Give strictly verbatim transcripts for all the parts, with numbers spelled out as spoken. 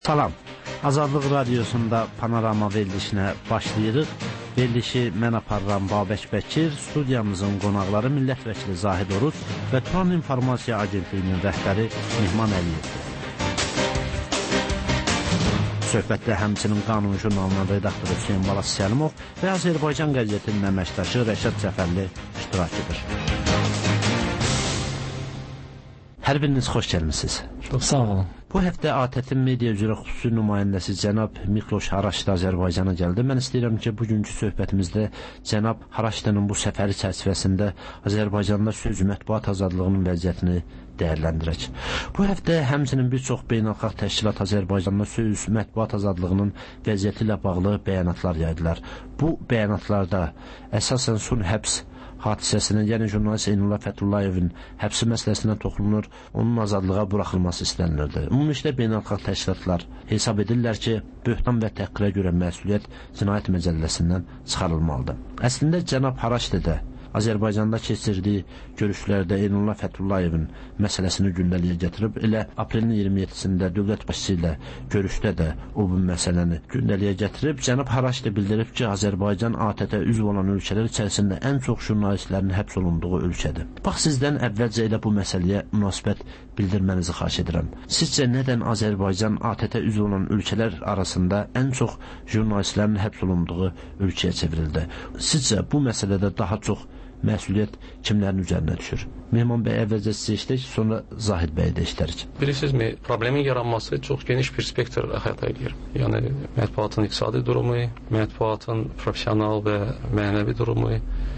Salam, Azadlıq Radiosunda Panorama verilişinə başlayırıq. Verilişi mən aparıram Babək Bəkir, studiyamızın qonaqları millət vəkili Zahid Oruc və Turan İnformasiya Agentliyinin rəhbəri Mehman Əliyevdir. Söhbətdə həmçinin Qanun jurnalının redaktoru Hüseyin Balas Səlimov və Azərbaycan qəzetinin əməkdaşı Rəşad Cəfərli iştirak edir. Hər biriniz xoş gəlmisiniz. Çox sağ olun. Bu həftə A T T-in media üzrə xüsusi nümayəndəsi cənab Mikloş Haraçda Azərbaycana gəldi. Mən istəyirəm ki, bugünkü söhbətimizdə cənab Haraçdanın bu səfəri çərçivəsində Azərbaycanda söz mətbuat azadlığının vəziyyətini dəyərləndirək. Bu həftə həmçinin bir çox beynəlxalq təşkilat Azərbaycanda söz mətbuat azadlığının vəziyyəti ilə bağlı bəyanatlar yaydılar. Bu bəyanatlarda əsasən son həbs hadisəsinin, yəni jurnalist Eynullah Fətullayevin həbsi məsələsinə toxunulur, onun azadlığa buraxılması istənilirdi. Ümumilikdə beynəlxalq təşkilatlar hesab edirlər ki, böhtan və təhqirə görə məsuliyyət cinayət məcəlləsindən çıxarılmalıdır. Əslində cənab Haraçda da Azərbaycanda keçirdiyi görüşlərdə Eynullah Fətullayevin məsələsini gündəliyə gətirib, elə aprelin iyirmi yeddisində dövlət başçısı ilə görüşdə də o bu məsələni gündəliyə gətirib. Cənab Haraçda bildirib ki, Azərbaycan A T T üzv olan ölkələr içərisində ən çox jurnalistlərin həbs olunduğu ölkədir. Bax, sizdən əvvəlcə elə bu məsələyə münasibət bildirmənizi xahiş edirəm. Sizcə nədən Azərbaycan A T T üzv olan ölkələr arasında ən çox jurnalistlərin həbs olunduğu ölkəyə çevrildi? Sizcə bu məsələdə daha çox məsuliyyət kimlərin üzərinə düşür? Mehman bəy əvvəlcə sizə işləyik, sonra Zahid bəy də işlərik. Bilirsinizmi, problemin yaranması çox geniş bir spektr əhatə edir. Yəni, mətbuatın iqtisadi durumu, mətbuatın profesional və mənəvi durumu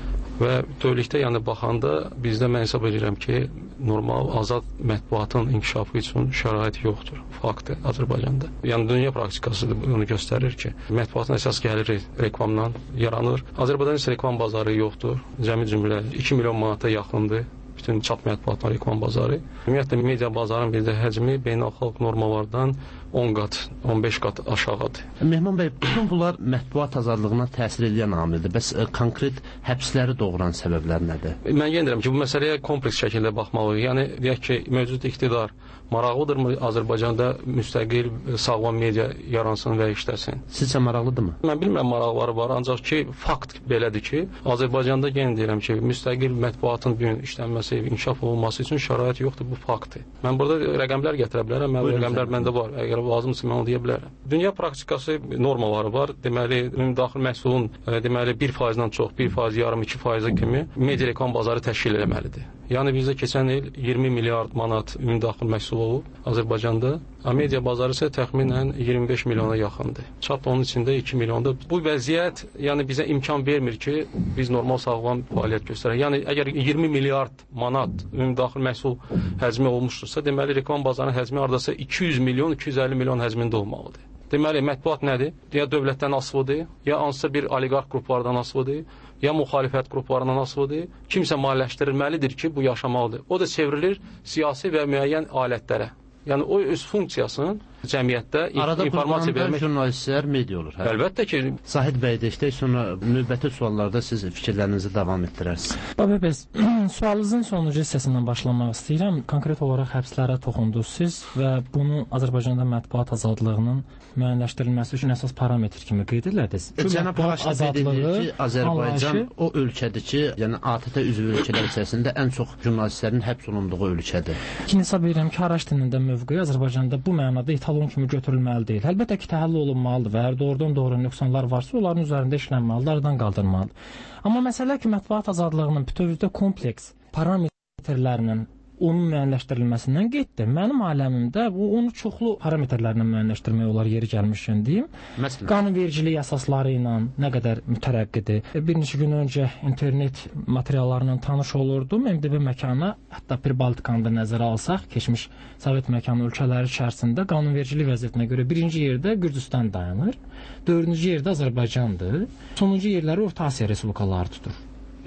və bütövlükdə yəni baxanda bizdə mən hesab edirəm ki, normal, azad mətbuatın inkişafı üçün şərait yoxdur, faktdır Azərbaycanda. Yəni dünya praktikası bunu göstərir ki, mətbuatın əsas gəliri reklamdan yaranır. Azərbaycanın isə reklam bazarı yoxdur. Cəmi cümlə iki milyon manata yaxındır bütün çap mətbuatın reklam bazarı. Ümumiyyətlə media bazarının bizdə həcmi beynəlxalq normalardan on qat, on beş qat aşağıdır. Mehman bəy, bütün bunlar mətbuat azadlığına təsir edən amildir. Bəs ə, konkret həbsləri doğuran səbəblər nədir? Mən yenə deyirəm ki, bu məsələyə kompleks şəkildə baxmalıyıq. Yəni, deyək ki, mövcud iqtidar maraqlıdırmı Azərbaycanda müstəqil, sağlam media yaransın və işləsin? Sizcə maraqlıdırmı? Mən bilmirəm maraqları var, ancaq ki, fakt belədir ki, Azərbaycanda yenə deyirəm ki, müstəqil mətbuatın bir işlənməsi, inkişaf olunması üçün şərait yoxdur, bu faktdır. Mən burada rəqəmlər gətirə bilərəm, mən rəqəmlər məndə var, əgər lazımsa mən onu deyə bilərəm. Dünya praktikası normaları var, deməli, ümumdaxil məhsulun deməli bir faizdən çox, bir faiz yarım, iki faizi kimi media reklam bazarı təşkil etməlidir. Yəni bizdə keçən il iyirmi milyard manat ümumdaxil məhsul olub Azərbaycanda. Media bazarı isə təxminən iyirmi beş milyona yaxındır. Çap onun içində iki milyonda. Bu vəziyyət yəni bizə imkan vermir ki, biz normal sağlam fəaliyyət göstərək. Yəni əgər iyirmi milyard manat ümumdaxil məhsul həcmi olmuşdursa, deməli reklam bazarının həcmi hardasa iki yüz milyon, iki yüz əlli milyon həcmində olmalıdır. Deməli, mətbuat nədir? Ya dövlətdən asılıdır, ya hansısa bir oliqarx qruplardan asılıdır, ya müxalifət qruplarından asılıdır. Kimsə maliyyələşdirilməlidir ki, bu yaşamalıdır. O da çevrilir siyasi və müəyyən alətlərə. Yəni, o öz funksiyasını cəmiyyətdə informasiya vermək. Arada jurnalistlər media olur. Hə? Əlbəttə ki. Zahid bəy də işləyək, sonra növbəti suallarda siz fikirlərinizi davam etdirərsiniz. Babə bəy, sualınızın sonuncu hissəsindən başlamaq istəyirəm. Konkret olaraq həbslərə toxundunuz siz və bunu Azərbaycanda mətbuat azadlığının müəyyənləşdirilməsi üçün əsas parametr kimi qeyd edildiniz. Cənab Haraçda deyir ki, Azərbaycan anlayışı... o ölkədir ki, yəni A T T üzv ölkələr içərisində ən çox jurnalistlərin həbs olunduğu ölkədir. İkinci hesab edirəm ki, Haraçdinin də mövqeyi Azərbaycanda bu mənada etalon kimi götürülməli deyil. Əlbəttə ki, təhlil olunmalıdır və əgər doğrudan doğru nöqsanlar varsa, onların üzərində işlənməlidir, aradan qaldırmalıdır. Amma məsələ ki, mətbuat azadlığının bütövlükdə kompleks parametrlərinin onun müəyyənləşdirilməsindən getdi. Mənim aləmimdə bu onu çoxlu parametrlərlə müəyyənləşdirmək olar, yeri gəlmişkən deyim. Məsələn, qanunvericilik əsasları ilə nə qədər mütərəqqidir. Bir neçə gün öncə internet materiallarla tanış olurdum. M D B məkanı, hətta Pribaltikanı da nəzərə alsaq, keçmiş Sovet məkanı ölkələri içərisində qanunvericilik vəziyyətinə görə birinci yerdə Gürcüstan dayanır, dördüncü yerdə Azərbaycandır, sonuncu yerləri Orta Asiya respublikaları tutur. Yəni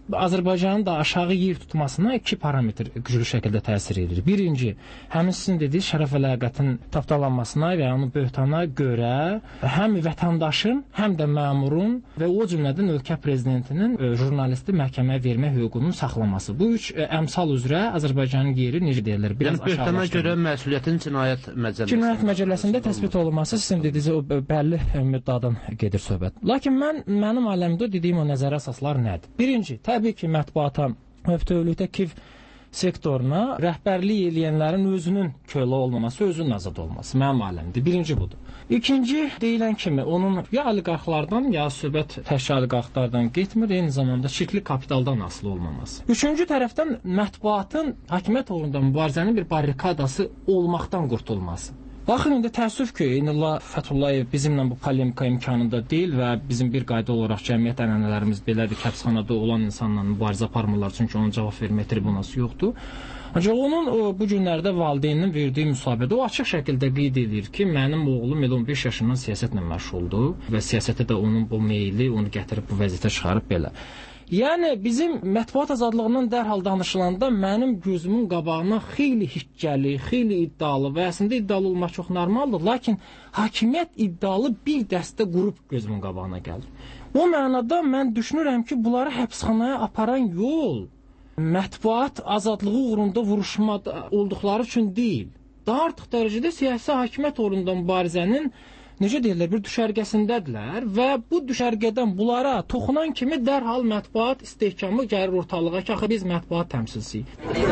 Azərbaycanın da aşağı yer tutmasına iki parametr güclü şəkildə təsir edir. Birinci, həmin sizin dediyiniz şərəf və ləyaqətin tapdalanmasına və onun böhtana görə həm vətəndaşın, həm də məmurun və o cümlədən ölkə prezidentinin e, jurnalisti məhkəməyə vermə hüququnun saxlanması. Bu üç e, əmsal üzrə Azərbaycanın yeri necə deyilir? Biraz yəni, böhtana görə məsuliyyətin cinayət məcəlləsində Cinayət məcəlləsində təsbit olunması sizin dediyiniz o bəlli müddəadan gedir söhbət. Lakin mən mənim aləmdə dediyim o nəzərə əsaslar nədir? Birinci, təbii ki, mətbuata və bütövlükdə K İ V sektoruna rəhbərlik eləyənlərin özünün kölə olmaması, özünün azad olması mənim aləmdir. Birinci budur. İkinci, deyilən kimi onun ya oliqarxlardan, ya söhbət təkcə oliqarxlardan getmir, eyni zamanda çirkli kapitaldan asılı olmaması. Üçüncü tərəfdən mətbuatın hakimiyyət uğrunda mübarizənin bir barrikadası olmaqdan qurtulması. Baxın, indi təəssüf ki, Eynullah Fəthullayev bizimlə bu polemika imkanında deyil və bizim bir qayda olaraq cəmiyyət ənənələrimiz belədir, həbsxanada olan insanla mübarizə aparmırlar, çünki onun cavab vermə tribunası yoxdur. Ancaq onun o, bu günlərdə valideyninin verdiyi müsahibədə o açıq şəkildə qeyd edir ki, mənim oğlum on beş yaşından siyasətlə məşğuldur və siyasətə də onun bu meyli onu gətirib bu vəziyyətə çıxarıb belə. Yəni bizim mətbuat azadlığından dərhal danışılanda mənim gözümün qabağına xeyli hiccəli, xeyli iddialı və əslində iddialı olmaq çox normaldır, lakin hakimiyyət iddialı bir dəstə qrup gözümün qabağına gəlir. O mənada mən düşünürəm ki, bunları həbsxanaya aparan yol mətbuat azadlığı uğrunda vuruşmada olduqları üçün deyil. Daha artıq dərəcədə siyasi hakimiyyət uğrunda mübarizənin necə deyirlər, bir düşərgəsindədirlər və bu düşərgədən bunlara toxunan kimi dərhal mətbuat istehkamı gəlir ortalığa ki, axı biz mətbuat təmsilçisiyik.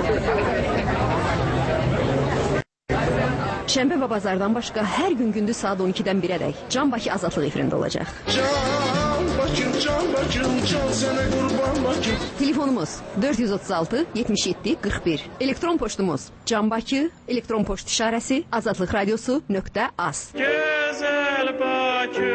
Şənbə və bazardan başqa hər gün gündüz saat on ikidən birədək Can Bakı Azadlıq efirində olacaq. Can Bakım, Can Bakım, can sənə qurban Bakım. Telefonumuz dörd yüz otuz altı yetmiş yeddi qırx bir. Elektron poçtumuz Can Bakı, elektron poçt işarəsi azadlıq radiosu nöqtə az. Gözəl Bakı.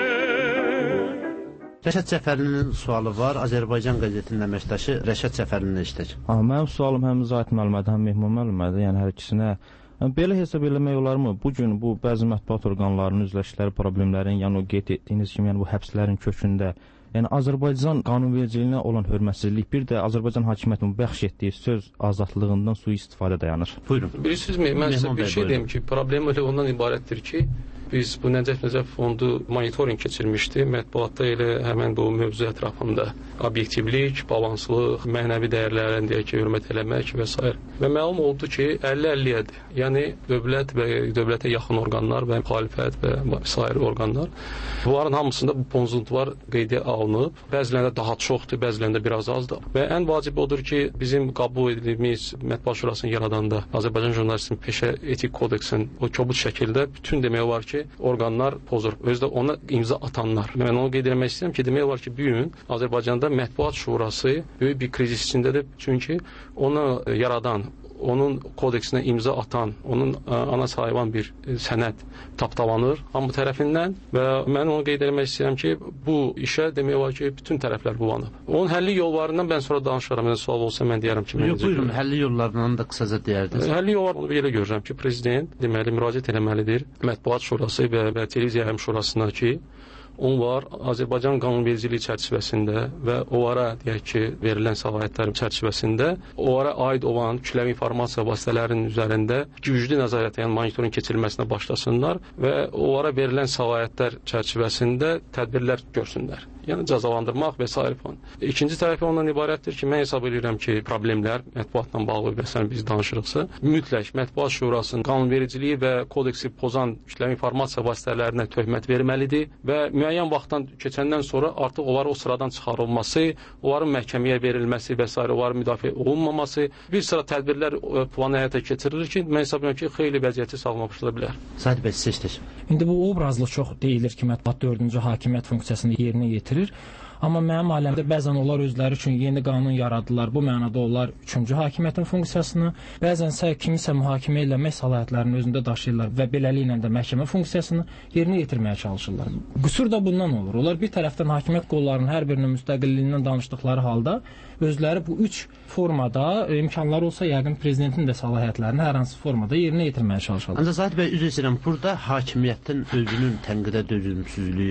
Rəşad Cəfərlinin sualı var. Azərbaycan qəzetinin əməkdaşı Rəşad Cəfərlinin işdir. Mənim sualım həm Zahid müəllimədir, həm Mehman müəllimədir. Yəni hər ikisinə belə hesab eləmək olarmı? Bu gün bu bəzi mətbuat orqanlarının üzləşdikləri problemlərin, yəni o qeyd etdiyiniz kimi, yəni bu həbslərin kökündə, yəni Azərbaycan qanunvericiliyinə olan hörmətsizlik, bir də Azərbaycan hakimiyyətinin bəxş etdiyi söz azadlığından sui-istifadə dayanır. Buyurun. Bilirsinizmi, mən sizə bir şey deyim ki, problem elə ondan ibarətdir ki, biz bu Nəcəf Nəcəf fondu monitoring keçirmişdi. Mətbuatda elə həmən bu mövzu ətrafında obyektivlik, balanslıq, mənəvi dəyərlərin deyək ki, hörmət eləmək və s. Və məlum oldu ki, əlli əlliyyədir. Yəni dövlət və dövlətə yaxın orqanlar və müxalifət və sair orqanlar bunların hamısında bu pozuntular qeydə alınıb. Bəzilərində daha çoxdur, bəzilərində biraz azdır. Və ən vacib odur ki, bizim qəbul edildiyimiz Mətbuat Şurasını yaradanda Azərbaycan Jurnalistinin Peşə Etik Kodeksinin o kobud şəkildə bütün demək olar ki, orqanlar pozur. Özdə ona imza atanlar. Mən onu qeyd etmək istəyirəm ki, demək olar ki, bu gün Azərbaycanda Mətbuat Şurası böyük bir krizis içindədir. Çünki onu yaradan, onun kodeksinə imza atan, onun ana sahiban bir sənəd tapdalanır hamı tərəfindən və mən onu qeyd etmək istəyirəm ki, bu işə demək olar ki, bütün tərəflər bulanıb. Onun həlli yollarından mən sonra danışaram. Mən sual olsa mən deyərəm ki, yox, buyurun, həlli yollarından da qısaca deyərdiniz. Həlli yollarını belə görürəm ki, prezident deməli müraciət etməlidir Mətbuat Şurası və, və Televiziya Həm Şurasına ki, onlar Azərbaycan qanunvericiliyi çərçivəsində və onlara deyək ki, verilən səlahiyyətlərin çərçivəsində onlara aid olan kütləvi informasiya vasitələrinin üzərində güclü nəzarət, yəni monitoring keçirilməsinə başlasınlar və onlara verilən səlahiyyətlər çərçivəsində tədbirlər görsünlər. Yəni cəzalandırmaq və s. falan. İkinci tərəfi ondan ibarətdir ki, mən hesab edirəm ki, problemlər mətbuatla bağlı və sən biz danışırıqsa, mütləq Mətbuat Şurasının qanunvericiliyi və kodeksi pozan kütləvi informasiya vasitələrinə töhmət verməlidir və müəyyən vaxtdan keçəndən sonra artıq onların o sıradan çıxarılması, onların məhkəməyə verilməsi və s. onların müdafiə olunmaması, bir sıra tədbirlər planı həyata keçirilir ki, mən hesab edirəm ki, xeyli vəziyyəti sağlamlaşdıra bilər. Zahid bəy, seçdik. İndi bu obrazlı çox deyilir ki, mətbuat dördüncü hakimiyyət funksiyasını yerinə yetirir. Amma mənim aləmdə bəzən onlar özləri üçün yeni qanun yaradılar. Bu mənada onlar üçüncü hakimiyyətin funksiyasını, bəzənsə kimisə mühakimə eləmək səlahiyyətlərini özündə daşıyırlar və beləliklə də məhkəmə funksiyasını yerinə yetirməyə çalışırlar. Qüsur da bundan olur. Onlar bir tərəfdən hakimiyyət qollarının hər birinin müstəqilliyindən danışdıqları halda özləri bu üç formada imkanları olsa yəqin prezidentin də səlahiyyətlərini hər hansı formada yerinə yetirməyə çalışırlar. Ancaq Zahid bəy, üzr istəyirəm, burada hakimiyyətin özünün tənqidə dözümsüzlüyü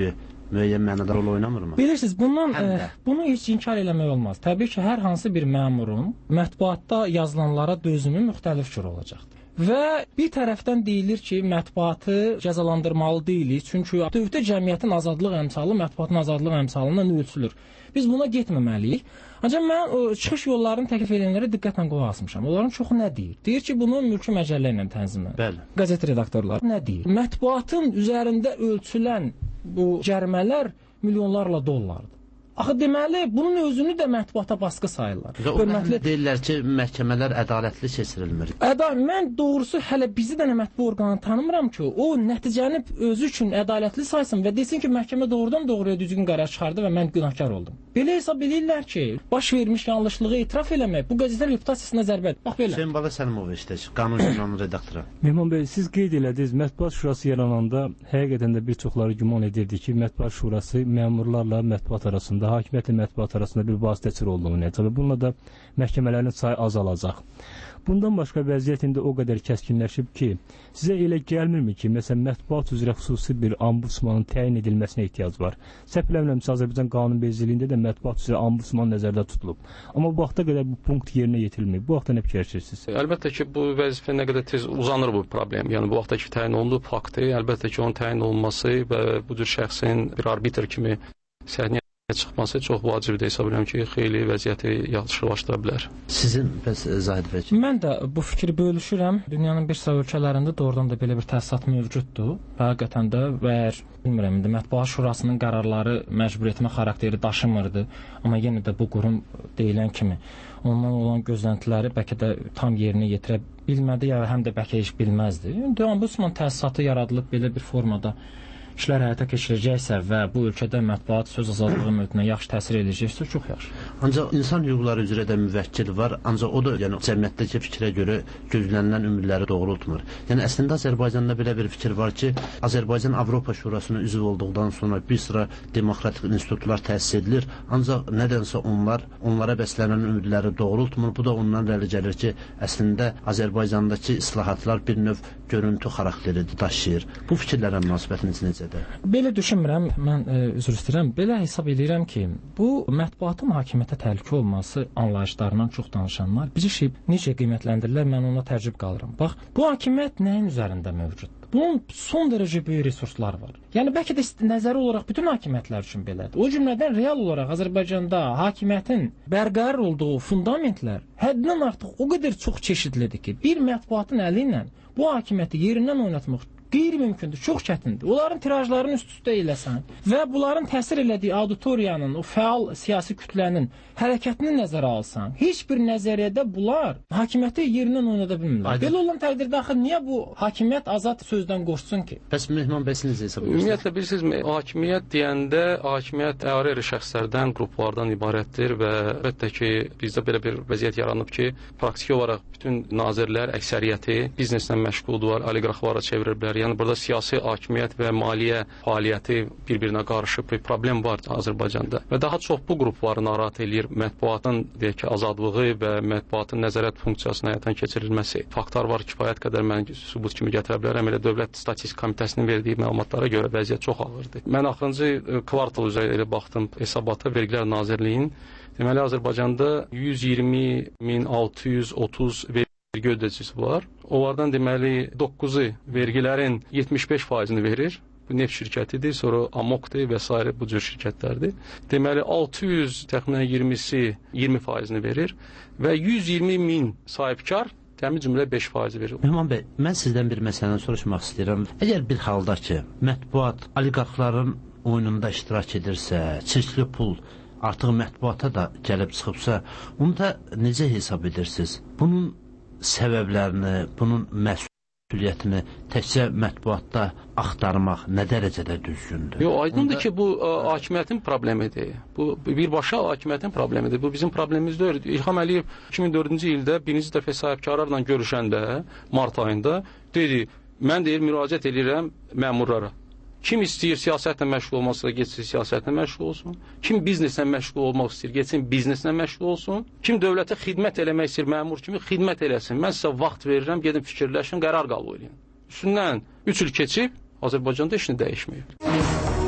müəyyən mənada rol oynamırmı? Bilirsiniz, bundan Həm e, bunu heç inkar eləmək olmaz. Təbii ki, hər hansı bir məmurun mətbuatda yazılanlara dözümü müxtəlif cür olacaqdır. Və bir tərəfdən deyilir ki, mətbuatı cəzalandırmalı deyilik, çünki bütövlükdə cəmiyyətin azadlıq əmsalı mətbuatın azadlıq əmsalından ölçülür. Biz buna getməməliyik. Ancaq mən o çıxış yollarını təklif edənlərə diqqətlə qulaq asmışam. Onların çoxu nə deyir? Deyir ki, bunu mülki məcəllə ilə tənzimlənir. Bəli. Qəzet redaktorları nə deyir? Mətbuatın üzərində ölçülən bu cərimələr milyonlarla dollardır. Axı deməli, bunun özünü də mətbuata baskı sayırlar. Hörmətli deyirlər ki, məhkəmələr ədalətli keçirilmir. Əda, mən doğrusu hələ bizi də mətbu orqanı tanımıram ki, o nəticəni özü üçün ədalətli saysın və desin ki, məhkəmə doğrudan doğruya düzgün qərar çıxardı və mən günahkar oldum. Belə hesab edirlər ki, baş vermiş yanlışlığı etiraf eləmək bu qəzetə reputasiyasına zərbədir. Bax belə. Hüseyn Bala Səlimov işdə qanun jurnalının redaktoru. Mehman bəy, siz qeyd elədiniz, Mətbuat Şurası yarananda həqiqətən də bir çoxları güman edirdi ki, Mətbuat Şurası məmurlarla mətbuat arasında, hakimiyyətlə mətbuat arasında bir vasitəçi olduğunu necə. Bununla da məhkəmələrin sayı azalacaq. Bundan başqa vəziyyət indi o qədər kəskinləşib ki, sizə elə gəlmirmi ki, məsələn, mətbuat üzrə xüsusi bir ombudsmanın təyin edilməsinə ehtiyac var. Səhv eləmirəmsə, Azərbaycan qanunvericiliyində də mətbuat üzrə ombudsman nəzərdə tutulub. Amma bu vaxta qədər bu punkt yerinə yetirilməyib. Bu vaxtda nə fikirləşirsiniz? Əlbəttə ki, bu vəzifə nə qədər tez uzanır bu problem. Yəni bu vaxtdakı təyin olunduğu faktı, əlbəttə ki, onun təyin olunması və bu cür şəxsin bir arbitr kimi səhnəyə çıxması çox vacibdir. Hesab edirəm ki, xeyli vəziyyəti yaxşılaşdıra bilər. Sizin bəs Zahid bəy? Mən də bu fikri bölüşürəm. Dünyanın bir sıra ölkələrində doğrudan da belə bir təsisat mövcuddur. Həqiqətən də və əgər bilmirəm indi Mətbuat Şurasının qərarları məcbur etmə xarakteri daşımırdı, amma yenə də bu qurum deyilən kimi ondan olan gözləntiləri bəlkə də tam yerinə yetirə bilmədi ya həm də bəlkə heç bilməzdi. İndi ombudsman təsisatı yaradılıb belə bir formada işlər həyata keçirəcəksə və bu ölkədə mətbuat söz azadlığı mühitinə yaxşı təsir edəcəksə, çox yaxşı. Ancaq insan hüquqları üzrə də müvəkkil var, ancaq o da yəni cəmiyyətdəki fikrə görə gözlənilən ümidləri doğrultmur. Yəni əslində Azərbaycanda belə bir fikir var ki, Azərbaycan Avropa Şurasına üzv olduqdan sonra bir sıra demokratik institutlar təsis edilir, ancaq nədənsə onlar onlara bəslənən ümidləri doğrultmur. Bu da ondan irəli gəlir ki, əslində Azərbaycandakı islahatlar bir növ görüntü xarakteri daşıyır. Bu fikirlərə münasibətiniz necədir? Belə düşünmürəm, mən e, üzr istəyirəm. Belə hesab edirəm ki, bu mətbuatın hakimiyyətə təhlükə olması anlayışlarından çox danışanlar bir şey necə qiymətləndirirlər, mən ona tərcüb qalıram. Bax, bu hakimiyyət nəyin üzərində mövcuddur? Bunun son dərəcə böyük resurslar var. Yəni bəlkə də nəzəri olaraq bütün hakimiyyətlər üçün belədir. O cümlədən real olaraq Azərbaycanda hakimiyyətin bərqərar olduğu fundamentlər həddindən artıq o qədər çox çeşidlidir ki, bir mətbuatın əli ilə bu hakimiyyəti yerindən oynatmaq qeyri-mümkündür, çox çətindir. Onların tirajlarını üst-üstə eləsən və bunların təsir elədiyi auditoriyanın, o fəal siyasi kütlənin hərəkətini nəzərə alsan, heç bir nəzəriyyədə bunlar hakimiyyəti yerindən oynada bilmirlər. Belə olan təqdirdə axı niyə bu hakimiyyət azad sözdən qoşsun ki? Bəs Mehman bəy siz necə hesab edirsiniz? Ümumiyyətlə bilirsiniz, hakimiyyət deyəndə hakimiyyət ayrı-ayrı şəxslərdən, qruplardan ibarətdir və əlbəttə ki, bizdə belə bir vəziyyət yaranıb ki, praktiki olaraq bütün nazirlər əksəriyyəti bizneslə məşğuldular, oliqarxlara çeviriblər. Yəni burada siyasi hakimiyyət və maliyyə fəaliyyəti bir-birinə qarışıb bir problem var Azərbaycanda. Və daha çox bu qrupları narahat eləyir mətbuatın deyək ki, azadlığı və mətbuatın nəzarət funksiyasına həyata keçirilməsi. Faktlar var, kifayət qədər mən sübut kimi gətirə bilərəm. Elə Dövlət Statistika Komitəsinin verdiyi məlumatlara görə vəziyyət çox ağırdır. Mən axırıncı kvartal üzrə elə baxdım hesabata Vergilər Nazirliyinin. Deməli Azərbaycanda yüz iyirmi min altı yüz otuz vergi ödəyicisi var. Onlardan deməli doqquzu vergilərin yetmiş beş faizini verir. Bu neft şirkətidir, sonra Amokdir və s. bu cür şirkətlərdir. Deməli altı yüz təxminən iyirmisi iyirmi faizini verir və yüz iyirmi min sahibkar təmin cümlə beş faiz verir. Mehman bəy, mən sizdən bir məsələni soruşmaq istəyirəm. Əgər bir halda ki, mətbuat oliqarxların oyununda iştirak edirsə, çirkli pul artıq mətbuata da gəlib çıxıbsa, onu da necə hesab edirsiniz? Bunun səbəblərini, bunun məsuliyyətini təkcə mətbuatda axtarmaq nə dərəcədə düzgündür? Yox, aydındır ki, bu ə, hakimiyyətin problemidir. Bu birbaşa hakimiyyətin problemidir. Bu bizim problemimiz deyil. İlham Əliyev iki min dördüncü ildə birinci dəfə sahibkarlarla görüşəndə mart ayında dedi, mən deyir müraciət edirəm məmurlara. Kim istəyir siyasətlə məşğul olmasına getsin siyasətlə məşğul olsun. Kim bizneslə məşğul olmaq istəyir getsin bizneslə məşğul olsun. Kim dövlətə xidmət eləmək istəyir məmur kimi xidmət eləsin. Mən sizə vaxt verirəm, gedin fikirləşin, qərar qəbul edin. Üstündən üç il keçib Azərbaycanda heç nə dəyişməyib.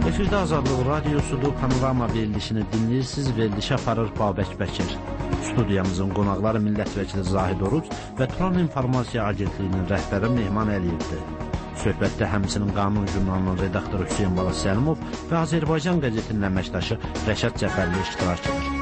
Efirdə Azadlıq Radiosudur, Panorama verilişini dinləyirsiniz. Verilişi aparır Babək Bəkir. Studiyamızın qonaqları millət vəkili Zahid Oruc və Turan İnformasiya Agentliyinin rəhbəri Mehman Əliyevdir. Söhbətdə həmçinin Qanun jurnalının redaktoru Hüseyn Bala Səlimov və Azərbaycan qəzetinin əməkdaşı Rəşad Cəfərli iştirak edir.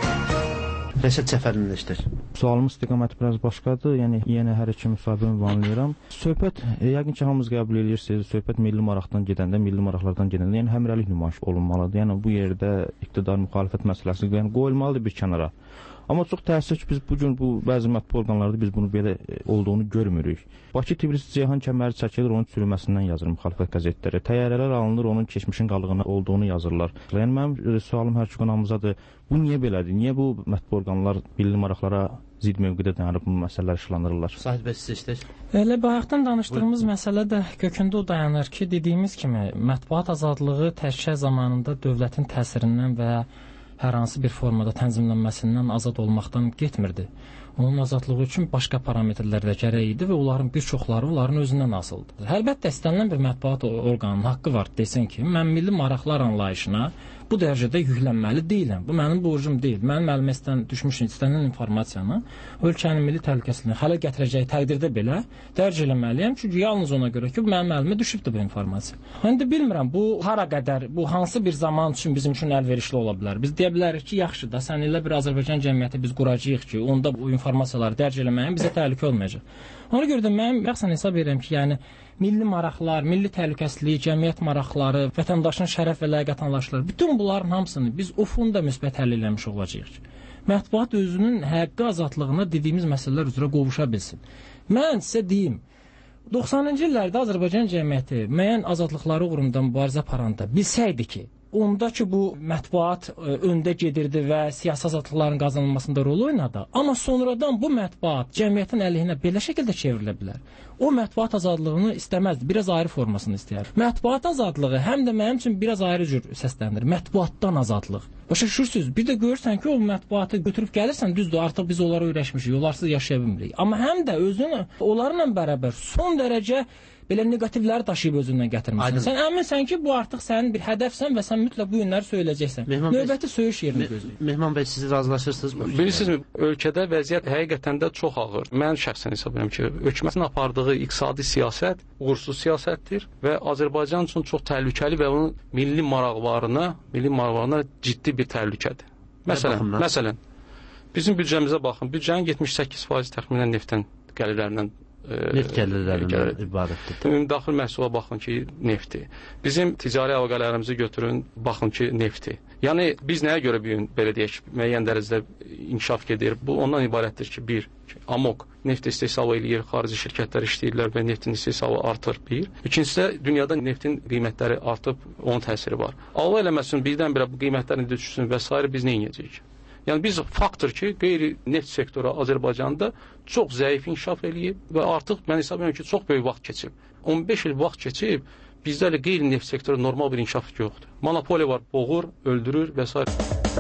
Rəşad Cəfərli iştir. Sualımız istiqaməti biraz başqadır. Yəni yenə hər iki müsahibə ünvanlayıram. Söhbət e, yəqin ki, hamınız qəbul edirsiniz. Söhbət milli maraqdan gedəndə, milli maraqlardan gedəndə, yəni həmrəylik nümayiş olunmalıdır. Yəni bu yerdə iqtidar müxalifət məsələsi yəni qoyulmalıdır bir kənara. Amma çox təəssüf ki, biz bu gün bu bəzi mətbu orqanlarda biz bunu belə olduğunu görmürük. Bakı Tiflis Ceyhan kəməri çəkilir, onun sürülməsindən yazır müxalifət qəzetləri. Təyyarələr alınır, onun keçmişin qalığına olduğunu yazırlar. Yəni mənim sualım hər iki qonağımızadır. Bu niyə belədir? Niyə bu mətbu orqanlar milli maraqlara zid mövqedə dayanıb bu məsələləri işlanırlar? Sahib bəs siz işdir. Elə bayaqdan danışdığımız Buyurun. Məsələ də kökündə o dayanır ki, dediyimiz kimi mətbuat azadlığı təşkil zamanında dövlətin təsirindən və hər hansı bir formada tənzimlənməsindən azad olmaqdan getmirdi. Onun azadlığı üçün başqa parametrlər də gərək idi və onların bir çoxları onların özündən asılıdır. Əlbəttə istənilən bir mətbuat orqanının haqqı var desin ki, mən milli maraqlar anlayışına bu dərəcədə yüklənməli deyiləm. Bu mənim borcum deyil. Mənim əlimə istən, düşmüş istənilən informasiyanı ölkənin milli təhlükəsizliyini hələ gətirəcəyi təqdirdə belə dərc eləməliyəm. Çünki yalnız ona görə ki, bu mənim əlimə düşübdür bu informasiya. İndi bilmirəm, bu hara qədər, bu hansı bir zaman üçün bizim üçün əlverişli ola bilər. Biz deyə bilərik ki, yaxşı da, sən elə bir Azərbaycan cəmiyyəti biz quracağıq ki, onda bu informasiyaları dərc eləməyin bizə təhlükə olmayacaq. Ona görə də mən məxsən hesab edirəm ki, yəni milli maraqlar, milli təhlükəsizlik, cəmiyyət maraqları, vətəndaşın şərəf və ləyaqət anlayışları, bütün bunların hamısını biz o fonda müsbət həll eləmiş olacağıq ki, mətbuat özünün həqqi azadlığına dediyimiz məsələlər üzrə qovuşa bilsin. Mən sizə deyim, doxsanıncı illərdə Azərbaycan cəmiyyəti müəyyən azadlıqları uğrunda mübarizə aparanda bilsəydi ki, onda ki, bu mətbuat ə, öndə gedirdi və siyasi azadlıqların qazanılmasında rol oynadı. Amma sonradan bu mətbuat cəmiyyətin əleyhinə belə şəkildə çevrilə bilər. O mətbuat azadlığını istəməzdi, biraz ayrı formasını istəyər. Mətbuat azadlığı həm də mənim üçün biraz ayrı cür səslənir. Mətbuatdan azadlıq. Başa düşürsünüz? Bir də görürsən ki, o mətbuatı götürüb gəlirsən, düzdür, artıq biz onlara öyrəşmişik, onlarsız yaşaya bilmirik. Amma həm də özünü onlarla bərabər son dərəcə belə neqativləri daşıyıb özündən gətirmişsən. Sən əminsən ki, bu artıq sənin bir hədəfsən və sən mütləq bu günləri söyləyəcəksən. Mehman Növbəti bəy, söyüş yerini gözləyir. Mehman bəy, siz razılaşırsınız mı? Bilirsinizmi, ölkədə vəziyyət həqiqətən də çox ağır. Mən şəxsən hesab edirəm ki, hökumətin apardığı iqtisadi siyasət uğursuz siyasətdir və Azərbaycan üçün çox təhlükəli və onun milli maraqlarına, milli maraqlarına ciddi bir təhlükədir. Məsələn, məsələn, bizim büdcəmizə baxın. Büdcənin yetmiş səkkiz faiz təxminən neftdən gəlirlərindən neft gəlirlərindən ibarətdir. Ümumdaxili məhsula baxın ki, neftdir. Bizim ticari əlaqələrimizi götürün, baxın ki, neftdir. Yəni biz nəyə görə bu gün belə deyək, müəyyən dərəcədə inkişaf gedir? Bu ondan ibarətdir ki, bir, AMOQ neft istehsal eləyir, xarici şirkətlər işləyirlər və neftin istehsalı artır, bir. İkincisi də dünyada neftin qiymətləri artıb, onun təsiri var. Allah eləməsin, birdən-birə bu qiymətlərin düşsün və s. biz nə edəcəyik? Yəni biz faktdır ki, qeyri-neft sektoru Azərbaycanda çox zəif inkişaf eləyib və artıq mən hesab edirəm ki, çox böyük vaxt keçib. on beş il vaxt keçib, bizdə elə qeyri-neft sektoru normal bir inkişaf yoxdur. Monopoliya var, boğur, öldürür və s.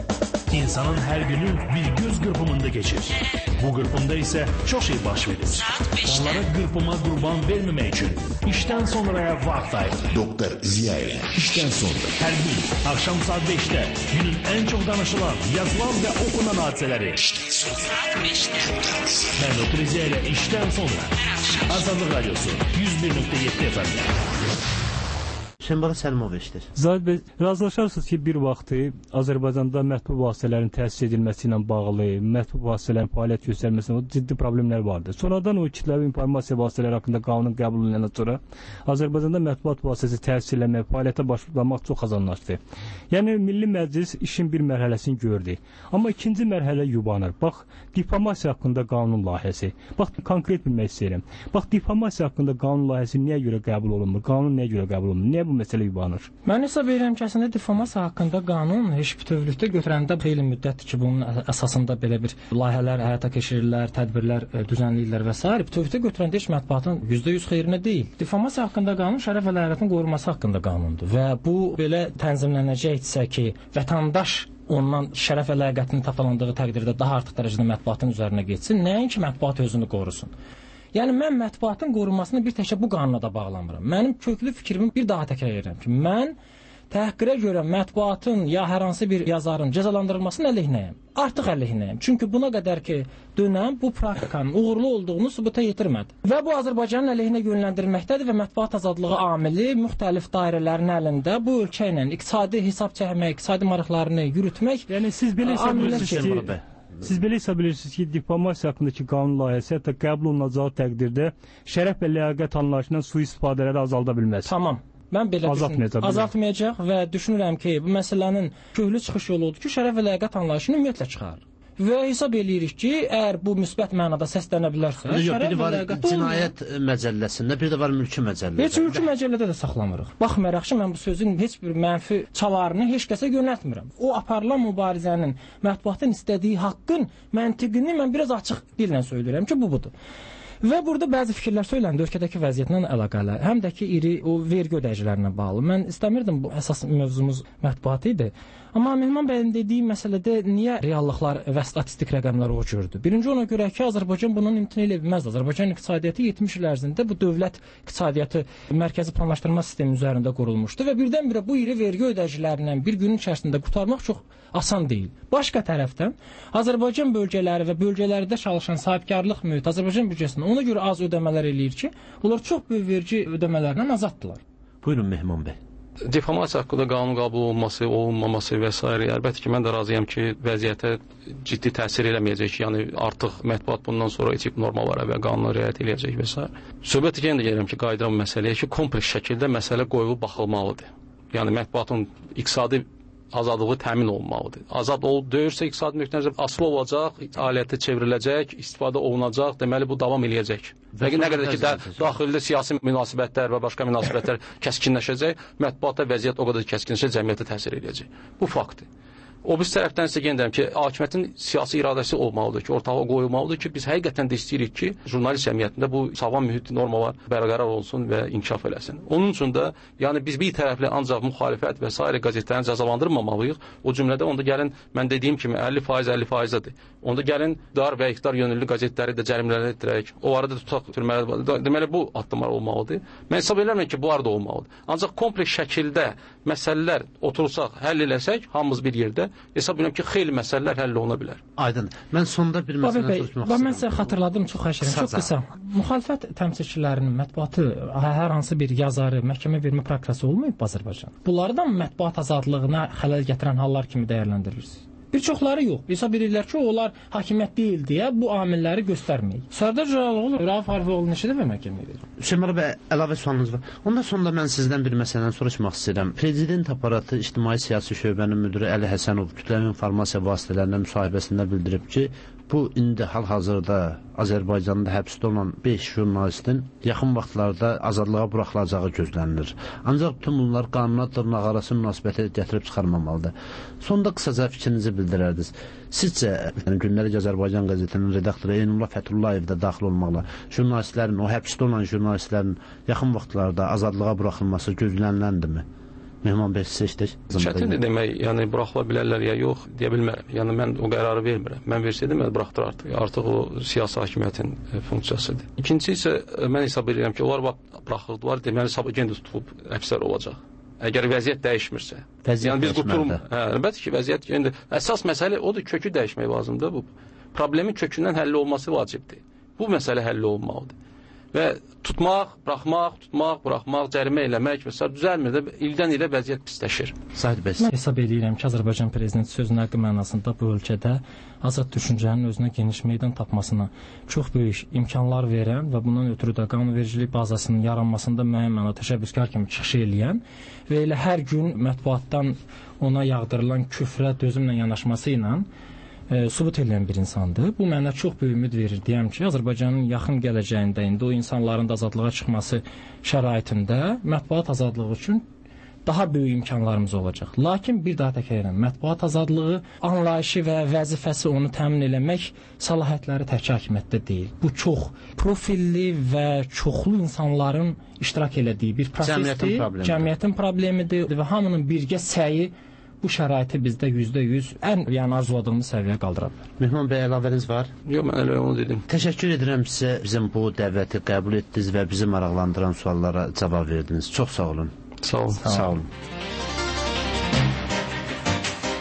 İnsanın hər günü bir göz qırpımında geçir. Bu qırpımda ise çok şey baş verir. Onlara qırpıma qurban verməmək üçün işten sonraya vaxt ayır. Doktor Ziyail, işten sonra her gün akşam saat beşte günün en çok danışılan, yazılan ve okunan hadiseleri. Ben Doktor Ziyail işten sonra. Azadlıq Radyosu yüz bir nokta yedi F M'de. Hüseyn Bala Səlimov işdir. Zahid bəy, razılaşarsınız ki, bir vaxtı Azərbaycanda mətbu vasitələrin təsis edilməsi ilə bağlı, mətbu vasitələrin fəaliyyət göstərməsində ciddi problemlər vardı. Sonradan o kütləvi informasiya vasitələri haqqında qanun qəbul ediləndən sonra Azərbaycanda mətbuat vasitəsi təsis etmək, fəaliyyətə başlamaq çox azanlaşdı. Yəni Milli Məclis işin bir mərhələsini gördü. Amma ikinci mərhələ yubanır. Bax, difamasiya haqqında qanun layihəsi. Bax, konkret bilmək istəyirəm. Bax, difamasiya haqqında qanun layihəsi niyə görə qəbul olunmur? Qanun niyə görə qəbul olunmur? Niyə bu məsələ yubanır? Mən hesab edirəm ki, əslində difamasiya haqqında qanun heç bütövlükdə götürəndə xeyli müddətdir ki, bunun əsasında belə bir layihələr həyata keçirirlər, tədbirlər düzənləyirlər və s. Bütövlükdə götürəndə heç mətbuatın yüzdə yüz xeyrinə deyil. Difamasiya haqqında qanun şərəf və ləyaqətin qorunması haqqında qanundur və bu belə tənzimlənəcəksə ki, vətəndaş ondan şərəf və ləyaqətinin tapdalandığı təqdirdə daha artıq dərəcədə mətbuatın üzərinə getsin, nəinki mətbuat özünü qorusun. Yəni mən mətbuatın qorunmasını bir təkcə bu qanuna da bağlamıram. Mənim köklü fikrimi bir daha təkrar edirəm ki, mən təhqirə görə mətbuatın ya hər hansı bir yazarın cəzalandırılmasının əleyhinəyəm. Artıq əleyhinəyəm. Çünki buna qədər ki, dönəm bu praktikanın uğurlu olduğunu sübuta yetirmədi. Və bu Azərbaycanın əleyhinə yönləndirilməkdədir və mətbuat azadlığı amili müxtəlif dairələrin əlində bu ölkə ilə iqtisadi hesab çəkmək, iqtisadi maraqlarını yürütmək. Yəni siz belə hesab edirsiniz ki, siz belə hesab edirsiniz ki, diplomatiya haqqındakı qanun layihəsi hətta qəbul olunacağı təqdirdə şərəf və ləyaqət anlayışından sui-istifadələri azalda bilməz. Tamam. Mən belə düşünürəm. Azaltmayacaq və düşünürəm ki, bu məsələnin köklü çıxış yolu odur ki, şərəf və ləyaqət anlayışını ümumiyyətlə çıxarır. Və hesab eləyirik ki, əgər bu müsbət mənada səslənə bilərsə, şərəf və ləyaqət cinayət məcəlləsində, bir də var mülki məcəllədə. Heç mülki məcəllədə də saxlamırıq. Baxmayaraq ki, mən bu sözün heç bir mənfi çalarını heç kəsə yönəltmirəm. O aparılan mübarizənin, mətbuatın istədiyi haqqın məntiqini mən biraz açıq dillə söyləyirəm ki, bu budur. Və burada bəzi fikirlər söyləndi ölkədəki vəziyyətlə əlaqəli, həm də ki, iri o vergi ödəyicilərinə bağlı. Mən istəmirdim, bu əsas mövzumuz mətbuat idi. Amma Mehman bəyin dediyi məsələdə niyə reallıqlar və statistik rəqəmlər o cürdür? Birinci ona görə ki, Azərbaycan bunun imtina edə bilməz. Azərbaycan iqtisadiyyatı yetmiş il ərzində bu dövlət iqtisadiyyatı mərkəzi planlaşdırma sistemi üzərində qurulmuşdu və birdən-birə bu iri vergi ödəyicilərindən bir günün içərisində qurtarmaq çox asan deyil. Başqa tərəfdən Azərbaycan bölgələri və bölgələrdə çalışan sahibkarlıq mühiti Azərbaycan büdcəsində ona görə az ödəmələr eləyir ki, onlar çox böyük vergi ödəmələrindən azaddılar. Buyurun Mehman bəy. Diplomatiya haqqında qanun qəbul olunması, olunmaması və s. əlbəttə ki, mən də razıyam ki, vəziyyətə ciddi təsir eləməyəcək. Yəni artıq mətbuat bundan sonra etik normalara və qanuna riayət eləyəcək və s. Söhbət yenə də gəlirəm ki, qayıdıram məsələyə ki, kompleks şəkildə məsələ qoyulub baxılmalıdır. Yəni mətbuatın iqtisadi azadlığı təmin olunmalıdır. Azad ol deyirsə iqtisadi nöqtedən asılı olacaq, aləti çevriləcək, istifadə olunacaq, deməli bu davam eləyəcək. Və nə qədər ki, daxildə siyasi münasibətlər və başqa münasibətlər kəskinləşəcək, mətbuata vəziyyət o qədər kəskinləşəcək, cəmiyyətə təsir eləyəcək. Bu faktdır. O biz tərəfdən isə yenə deyirəm ki, hakimiyyətin siyasi iradəsi olmalıdır ki, ortalığa qoyulmalıdır ki, biz həqiqətən də istəyirik ki, jurnalist cəmiyyətində bu sağlam mühit normalar bərqərar olsun və inkişaf eləsin. Onun üçün də, yəni biz bir tərəfli ancaq müxalifət və s. qəzetlərini cəzalandırmamalıyıq. O cümlədə onda gəlin, mən dediyim kimi əlli faiz əlli faizdir. Onda gəlin dar və iqtidar yönüllü qəzetləri də cərimlərə etdirək. O arada tutaq türmələr. Deməli bu addımlar olmalıdır. Mən hesab edirəm ki, bu arada olmalıdır. Ancaq kompleks şəkildə məsələlər otursaq, həll eləsək, hamımız bir yerdə, hesab edirəm ki, xeyli məsələlər həll oluna bilər. Aydın. Mən sonda bir məsələ soruşmaq istəyirəm. Mən sizə xatırladım, çox xahiş edirəm, çox qısa. Müxalifət təmsilçilərinin mətbuatı, hər hansı bir yazarı məhkəmə vermə praktisi olmayıb Azərbaycan. Bunları da mətbuat azadlığına xələl gətirən hallar kimi dəyərləndirirsiniz. Bir çoxları yox. Hesab edirlər ki, onlar hakimiyyət deyil deyə bu amilləri göstərməyik. Sərdar Cəlaloğlu, Rauf Arifoğlu neçə dəfə məhkəməyə verir? Hüseyn bəy, əlavə sualınız var. Ondan sonra mən sizdən bir məsələni soruşmaq istəyirəm. Prezident aparatı İctimai Siyasi Şöbənin müdiri Əli Həsənov kütləvi informasiya vasitələrində müsahibəsində bildirib ki, bu indi hal-hazırda Azərbaycanda həbsdə olan beş jurnalistin yaxın vaxtlarda azadlığa buraxılacağı gözlənilir. Ancaq bütün bunlar qanuna dırnaqarası münasibəti gətirib çıxarmamalıdır. Sonda qısaca fikrinizi bildirərdiniz. Sizcə, yəni Gündəlik Azərbaycan qəzetinin redaktoru Eynullah Fəthullayev də daxil olmaqla jurnalistlərin, o həbsdə olan jurnalistlərin yaxın vaxtlarda azadlığa buraxılması gözləniləndirmi? Mehman bəy seçdik. Çətindir demək, yəni buraxıla bilərlər ya yox, deyə bilmərəm. Yəni mən o qərarı vermirəm. Mən versəydim, mən buraxdır artıq. Artıq o siyasi hakimiyyətin funksiyasıdır. İkincisi isə mən hesab edirəm ki, onlar buraxıldılar, deməli sabah tutulub həbslər olacaq. Əgər vəziyyət dəyişmirsə. Vəziyyət yəni biz quturum. Hə, əlbəttə ki, vəziyyət yəni əsas məsələ odur, kökü dəyişmək lazımdır. Bu problemin kökündən həll olması vacibdir. Bu məsələ həll olmalıdır. Və tutmaq, buraxmaq, tutmaq, buraxmaq, cərimə eləmək və s. düzəlmir də ildən ilə vəziyyət pisləşir. Sahid bəy. Mən hesab edirəm ki, Azərbaycan prezidenti sözün haqqı mənasında bu ölkədə azad düşüncənin özünə geniş meydan tapmasına çox böyük imkanlar verən və bundan ötürü də qanunvericilik bazasının yaranmasında müəyyən mənada təşəbbüskar kimi çıxış eləyən və elə hər gün mətbuatdan ona yağdırılan küfrə dözümlə yanaşması ilə E, subut edən bir insandır. Bu mənə çox böyük ümid verir. Deyəm ki, Azərbaycanın yaxın gələcəyində indi o insanların da azadlığa çıxması şəraitində mətbuat azadlığı üçün daha böyük imkanlarımız olacaq. Lakin bir daha təkrar edirəm, mətbuat azadlığı anlayışı və vəzifəsi onu təmin eləmək səlahiyyətləri tək hakimiyyətdə deyil. Bu çox profilli və çoxlu insanların iştirak elədiyi bir prosesdir. Cəmiyyətin problemidir. Cəmiyyətin problemidir və hamının birgə səyi bu şəraiti bizdə yüzdə yüz ən yəni arzuladığımız səviyyəyə qaldıra bilər. Mehman bəy, əlavəniz var? Yox, mən elə onu dedim. Təşəkkür edirəm sizə, bizim bu dəvəti qəbul etdiniz və bizi maraqlandıran suallara cavab verdiniz. Çox sağ olun. Sağ olun. Sağ olun.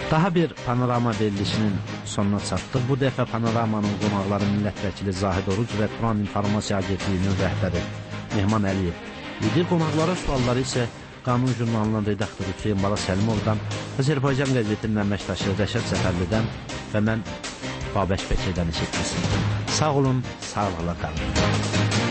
Daha bir panorama verilişinin sonuna çatdıq. Bu dəfə panoramanın qonaqları millət vəkili Zahid Oruc və Turan İnformasiya Agentliyinin rəhbəri Mehman Əliyev idi. Qonaqlara sualları isə Qanun jurnalının redaktoru Hüseyin Bala Səlimovdan, Azərbaycan qəzetinin əməkdaşı Rəşad Səfərlidən və mən Babək Bəkirdən eşitmişsiniz. Sağ olun, sağlıqla qalın.